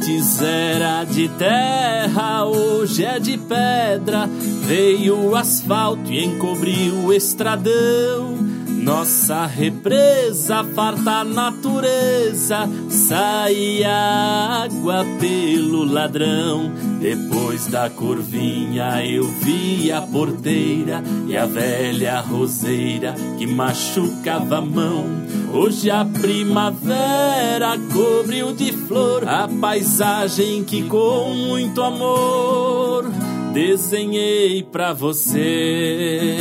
Antes era de terra, hoje é de pedra. Veio o asfalto e encobriu o estradão. Nossa represa, farta a natureza, saía água pelo ladrão. Depois da curvinha eu vi a porteira e a velha roseira que machucava a mão. Hoje a primavera cobriu de flor a paisagem que com muito amor desenhei pra você.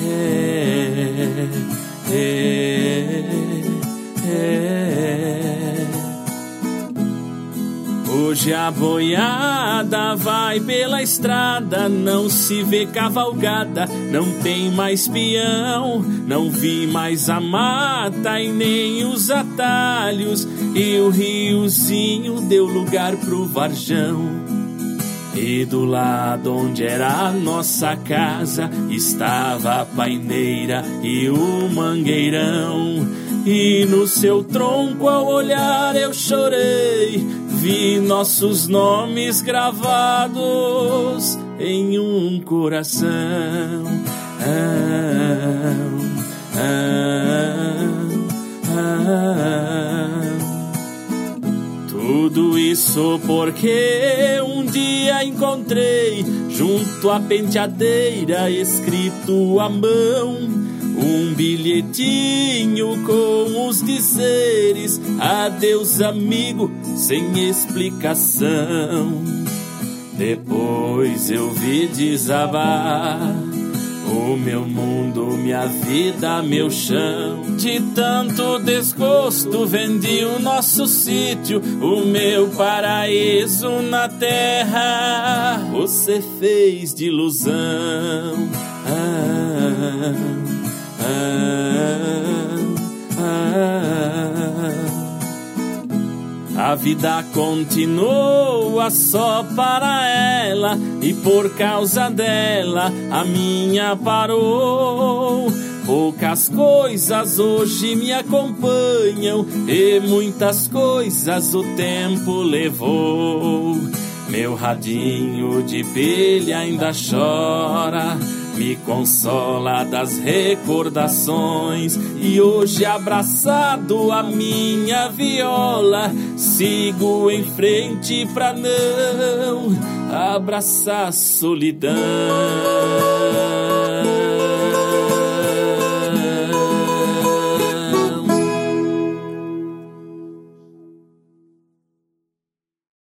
Hoje a boiada vai pela estrada, não se vê cavalgada, não tem mais peão, não vi mais a mata e nem os atalhos, e o riozinho deu lugar pro varjão. E do lado onde era a nossa casa estava a paineira e o mangueirão. E no seu tronco ao olhar eu chorei, vi nossos nomes gravados em um coração. Tudo isso porque um dia encontrei junto à penteadeira escrito à mão um bilhetinho com os dizeres: adeus amigo, sem explicação. Depois eu vi desabar o meu mundo, minha vida, meu chão. De tanto desgosto vendi o nosso sítio, o meu paraíso na terra. Você fez de ilusão. A vida continua só para ela, e por causa dela a minha parou. Poucas coisas hoje me acompanham e muitas coisas o tempo levou. Meu radinho de pilha ainda chora, me consola das recordações. E hoje abraçado à minha viola, sigo em frente pra não abraçar a solidão.